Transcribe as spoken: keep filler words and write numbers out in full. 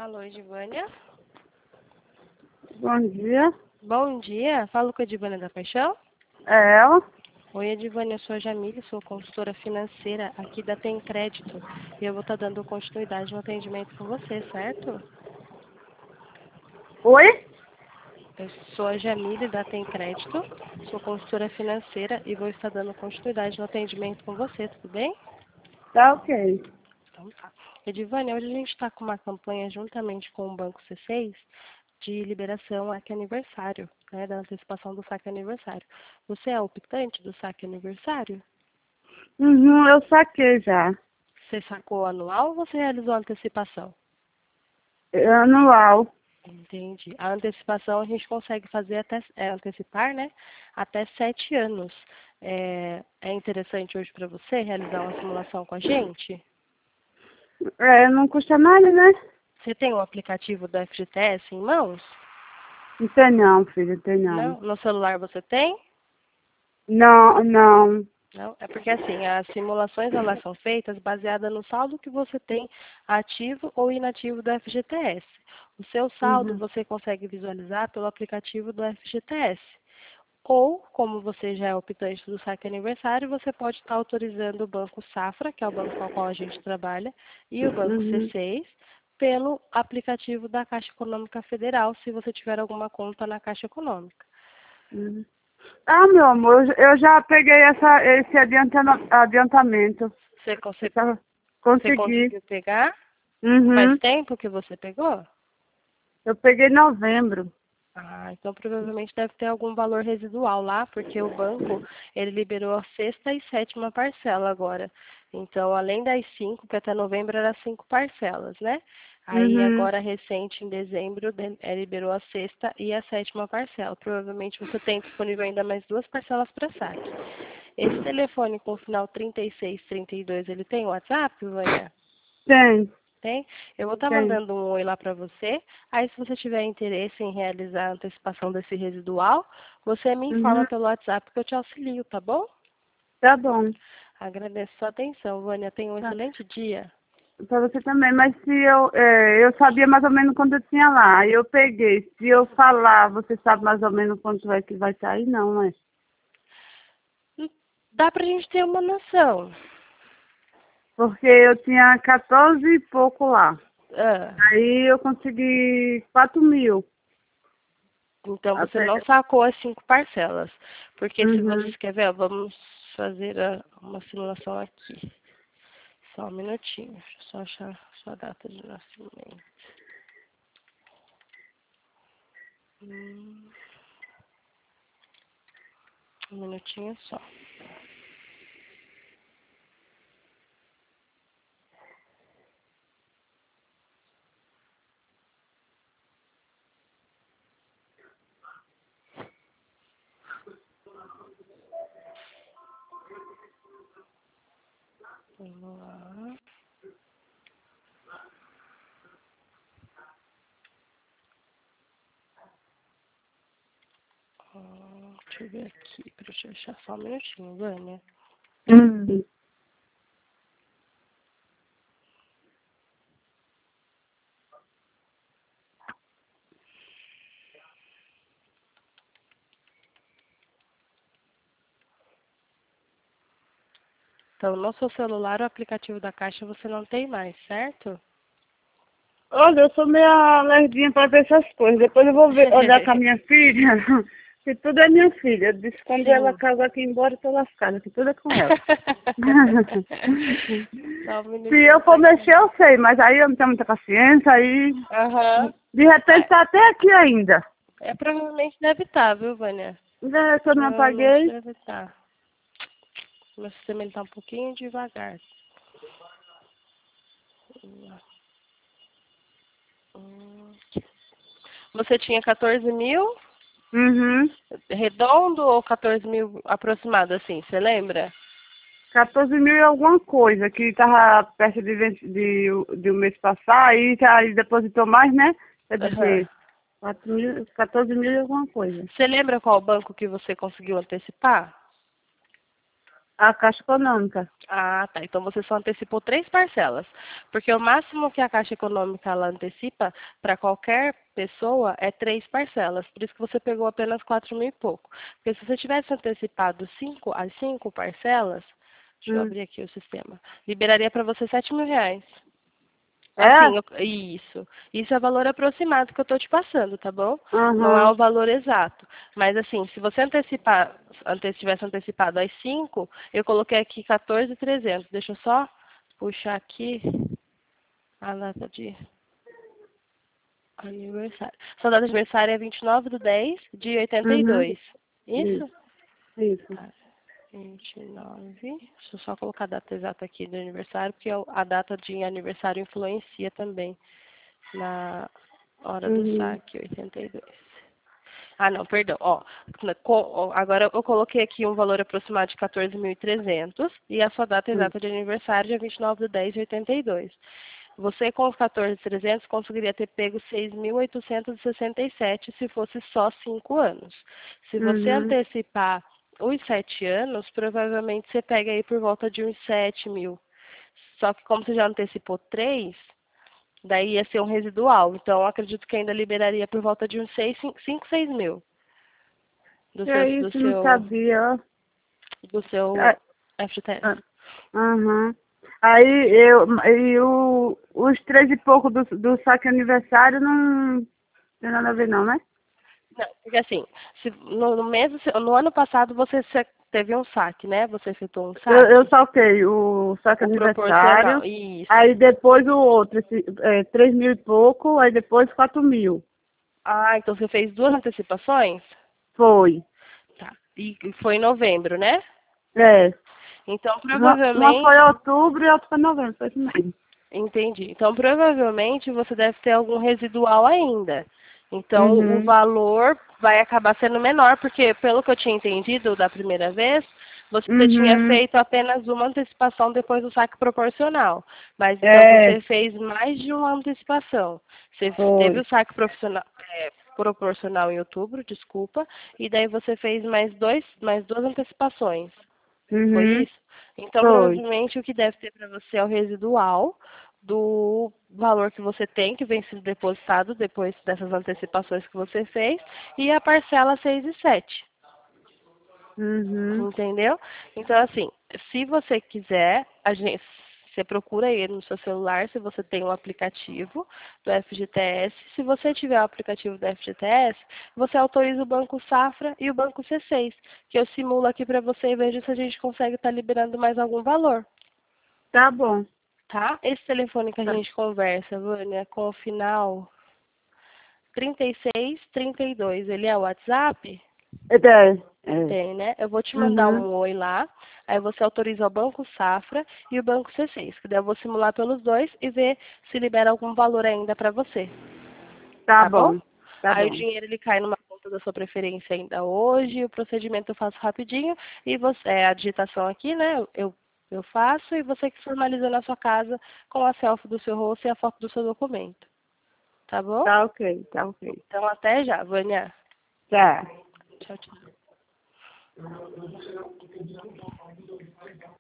Alô, Edivânia? Bom dia. Bom dia, falo com a Edivânia da Paixão. É ela? Oi, Edivânia, eu sou a Jamile, sou consultora financeira aqui da Tem Crédito. E eu vou estar dando continuidade no atendimento com você, certo? Oi? Eu sou a Jamile da Tem Crédito, sou consultora financeira e vou estar dando continuidade no atendimento com você, tudo bem? Tá ok. Então tá. Edivânia, hoje a gente está com uma campanha juntamente com o Banco C seis de liberação aqui aniversário, né, da antecipação do saque aniversário. Você é optante do saque aniversário? Uhum, eu saquei já. Você sacou anual ou você realizou a antecipação? É anual. Entendi. A antecipação a gente consegue fazer até, é, antecipar, né, até sete anos. É, é interessante hoje para você realizar uma simulação com a gente? É, não custa nada, né? Você tem o aplicativo do F G T S em mãos? Não tem não, filho, não tem não. Não? No celular você tem? Não, não. Não, é porque assim, as simulações elas são feitas baseadas no saldo que você tem ativo ou inativo do F G T S. O seu saldo Uhum. você consegue visualizar pelo aplicativo do F G T S. Ou, como você já é optante do saque aniversário, você pode estar autorizando o Banco Safra, que é o banco com o qual a gente trabalha, e o Banco C Uhum. seis, pelo aplicativo da Caixa Econômica Federal, se você tiver alguma conta na Caixa Econômica. Uhum. Ah, meu amor, eu já peguei essa, esse adiantana- adiantamento. Você, Eu conse- tava- você Consegui. conseguiu pegar? Faz Uhum. tempo que você pegou? Eu peguei em novembro. Ah, então provavelmente deve ter algum valor residual lá, porque o banco, ele liberou a sexta e sétima parcela agora. Então, além das cinco, que até novembro era cinco parcelas, né? Aí Uhum. agora, recente, em dezembro, de- eh, liberou a sexta e a sétima parcela. Provavelmente você tem disponível ainda mais duas parcelas para saque. Esse telefone com o final trinta e seis, trinta e dois, ele tem WhatsApp, Vânia? Tem, Tem? Eu vou estar tem. mandando um oi lá para você. Aí, se você tiver interesse em realizar a antecipação desse residual, você me informa Uhum. pelo WhatsApp que eu te auxilio, tá bom? Tá bom. Agradeço sua atenção, Vânia. Tenha um Tá. excelente dia. Pra você também, mas se eu, é, eu sabia mais ou menos quando eu tinha lá, aí eu peguei. Se eu falar, você sabe mais ou menos quanto é que vai sair? Não, né? Hum, Dá pra gente ter uma noção. Porque eu tinha quatorze e pouco lá. Ah, Aí eu consegui quatro mil. então, você Até. não sacou as cinco parcelas. Porque se você Uhum. quer ver, ó, vamos fazer a- uma simulação aqui. Só um minutinho. Deixa eu só achar sua data de nascimento. Hum, um minutinho só. Vamos lá. Hum, deixa eu ver aqui, para eu te achar só um minutinho, Vânia. Uhum. Então, no seu celular, o aplicativo da Caixa você não tem mais, certo? Olha, eu sou meio lerdinha para ver essas coisas. Depois eu vou ver, olhar com a minha filha, que tudo é minha filha. Eu disse, quando ela Sim. casar aqui embora, eu tô lascada, que tudo é com ela. Só um Se eu minutinho, for tá aqui. mexer, eu sei, mas aí eu não tenho muita paciência, aí Aham. de repente Ah, tá até aqui ainda. é, provavelmente deve estar, viu, Vânia? É, se eu não Provavelmente apaguei, deve estar. Meu sistema ele tá um pouquinho devagar. Hum. Você tinha quatorze mil uhum, redondo ou quatorze mil aproximado, assim, você lembra? quatorze mil e alguma coisa, que tava perto de, vinte de, de um mês passar, aí, aí depositou mais, né? Quer Aham. dizer, quatro mil, quatorze mil e alguma coisa. Você lembra qual banco que você conseguiu antecipar? A Caixa Econômica. Ah, tá. Então você só antecipou três parcelas. Porque o máximo que a Caixa Econômica ela antecipa para qualquer pessoa é três parcelas. Por isso que você pegou apenas quatro mil e pouco. Porque se você tivesse antecipado cinco, as cinco parcelas, deixa eu Hum. abrir aqui o sistema, liberaria para você sete mil reais. É? Assim, eu- isso. Isso é valor aproximado que eu estou te passando, tá bom? Não é Aham. o valor exato. Mas assim, se você antecipar, ante, tivesse antecipado as cinco, eu coloquei aqui quatorze mil e trezentos. Deixa eu só puxar aqui a data de aniversário. Sua data de aniversário é vinte e nove de dez de oitenta e Uhum. dois. Isso? Isso. Isso. Tá. vinte e nove. Deixa eu só colocar a data exata aqui do aniversário, porque a data de aniversário influencia também na hora do Uhum. saque, oitenta e dois. Ah, não, perdão. Ó, na- co- ó, agora eu coloquei aqui um valor aproximado de quatorze mil e trezentos e a sua data Hum. exata de aniversário é vinte e nove de dez de oitenta e dois. Você com os quatorze mil e trezentos conseguiria ter pego seis mil oitocentos e sessenta e sete se fosse só cinco anos. Se você Uhum. antecipar os sete anos, provavelmente você pega aí por volta de uns sete mil. Só que como você já antecipou três, daí ia ser um residual. Então, eu acredito que ainda liberaria por volta de uns cinco, seis mil do seu, É do isso, não seu, sabia, ó. do seu Ah, F G T S. ah, aham. Aí eu, e o, os três e pouco do, do saque aniversário não tem nada a ver não, né? Não, porque assim, se no, no mês, no ano passado você se- teve um saque, né? Você efetuou um Eu, eu saque. saltei o saque O aniversário, proporcional, isso. aí depois o outro, esse, é, três mil e pouco, aí depois quatro mil. Ah, então você fez duas antecipações? Foi. Tá. E e foi em novembro, né? É. Então, Uma, uma foi provavelmente, outubro e a outra foi novembro, foi isso mesmo. entendi. Então, provavelmente você deve ter algum residual ainda. Então, o Uhum. valor vai acabar sendo menor, porque, pelo que eu tinha entendido da primeira vez, você tinha Uhum. feito apenas uma antecipação depois do saque proporcional. Mas, então, É, você fez mais de uma antecipação. Você teve foi. o saque profissional, é, proporcional em outubro, desculpa, e daí você fez mais, dois, mais duas antecipações. Foi Uhum. isso? Então, Foi. provavelmente, o que deve ter para você é o residual do valor que você tem, que vem sido depositado depois dessas antecipações que você fez, e a parcela seis e sete. Uhum. Entendeu? Então, assim, se você quiser, a gente, você procura aí no seu celular se você tem um aplicativo do F G T S. Se você tiver o aplicativo do F G T S, você autoriza o Banco Safra e o Banco C seis, que eu simulo aqui para você e vejo se a gente consegue estar liberando mais algum valor, Tá bom. tá? Esse telefone que a Tá. gente conversa, Vânia, com o final trinta e seis, trinta e dois, ele é o WhatsApp? É, dez. É. Tem, né? Eu vou te mandar Uhum. um oi lá, aí você autoriza o Banco Safra e o Banco C seis, que daí eu vou simular pelos dois e ver se libera algum valor ainda para você, Tá tá bom? bom. Tá Aí o bom. dinheiro ele cai numa conta da sua preferência ainda hoje, o procedimento eu faço rapidinho e você, é, a digitação aqui, né? Eu, eu faço e você que formaliza na sua casa com a selfie do seu rosto e a foto do seu documento, tá bom? Tá ok, tá ok. Então até já, Vânia. Tá. Tchau, tchau.